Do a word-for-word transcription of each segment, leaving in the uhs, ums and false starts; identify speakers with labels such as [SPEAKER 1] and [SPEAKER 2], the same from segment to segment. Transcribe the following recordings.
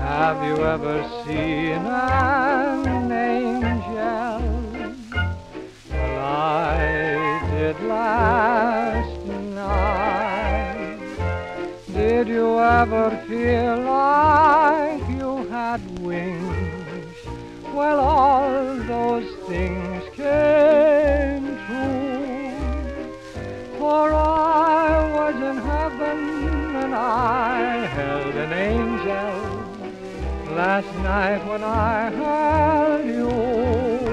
[SPEAKER 1] Have you ever seen an angel? Well, I did last night. Did you ever feel like you had wings? Well, all those things came true. For I was in heaven and I held an angel last night when I held you.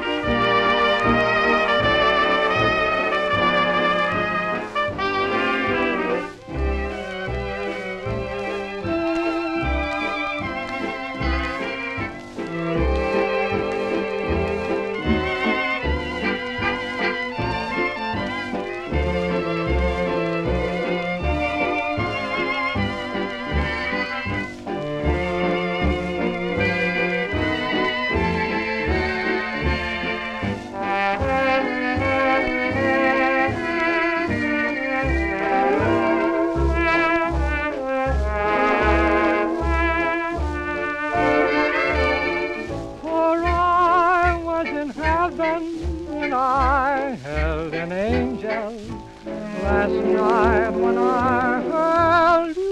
[SPEAKER 1] And I held an angel last night when I held you.